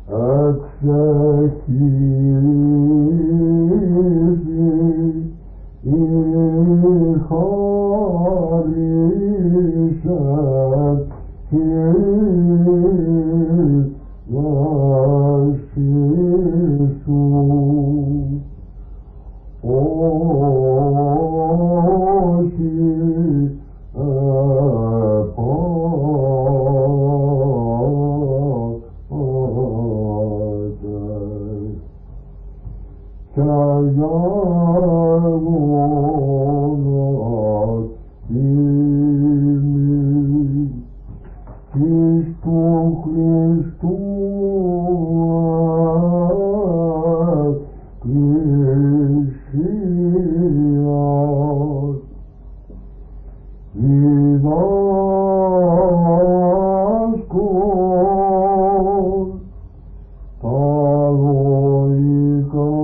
εξεχύσει η χάρισεν δάση σου όχι κι αγιάγωνας ημί εις του Χριστού εκκλησίας διδάσκων τα λογικά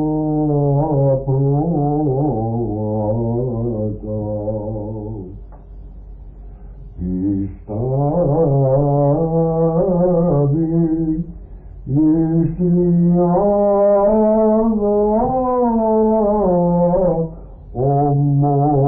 πρόβατα πιστεύει εις τριάδα ομόφωνη